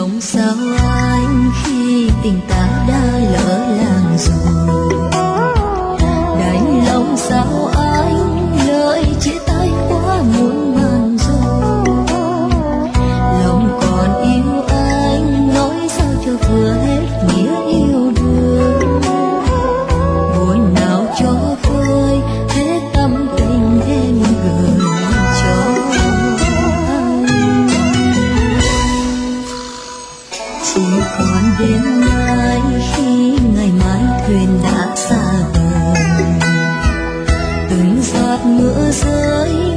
lòng sao anh khi tình ta đã lỡ làng rồi, đành lòng sao anh lời chia tay quá muộn màng rồi, lòng còn yêu anh nói sao cho vừa hết nghĩa yêu đương, buồn nào cho vơi hết tâm tình em gửi cho anh. Chỉ còn đêm nay khi ngày mai thuyền đã xa bờ, từng giọt mưa rơi